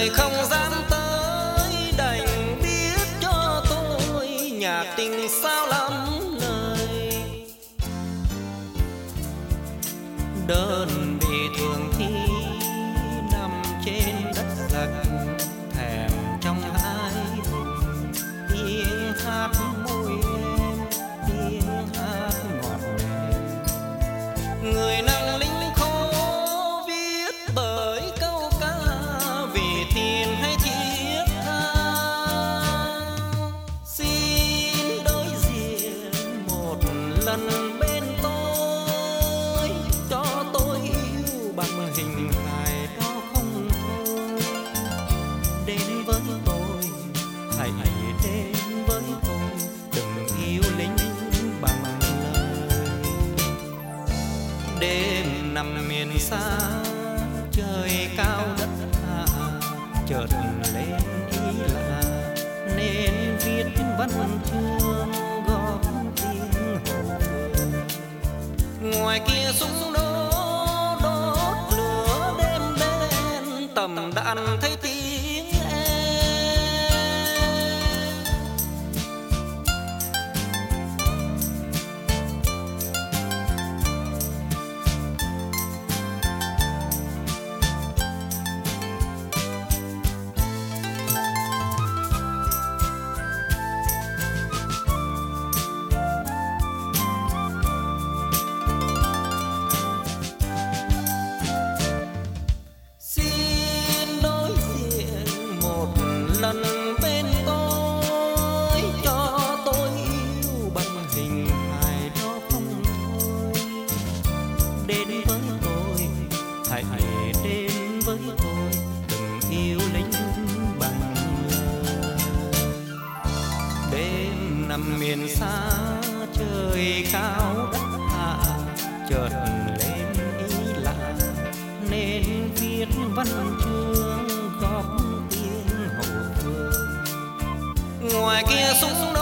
người không dám tới, đành viết cho tôi nhạc tình sao lắm lời. Đơn vị thường thi nằm trên đất giặc, thèm trong hai vùng tiếng hát môi em, tiếng hát ngọt ngào. Người nặng lính khô viết bởi câu ca, vì tiền hay thiết tha. Xin đối diện một lần bên tôi, cho tôi yêu bằng hình hài đó không thôi. Đến với tôi, hãy đến với tôi, đừng yêu lính bằng lời. Đêm nằm miền xa, trời cao đất hạ, chợt lên ý là nên viết văn chương góp tiếng hậu phương. Ngoài kia súng nổ đốt lửa đêm đen, tầm đạn thấy tiếng em. Xin đối diện một lần bên tôi, cho tôi yêu bằng hình hài đó không thôi. Đến với tôi, hãy đến với tôi, đừng yêu lính bằng lời. Đêm nằm miền xa, trời cao đất hạ, chợt lên ý là nên viết văn chương góp tiếng hậu phương. Ngoài kia súng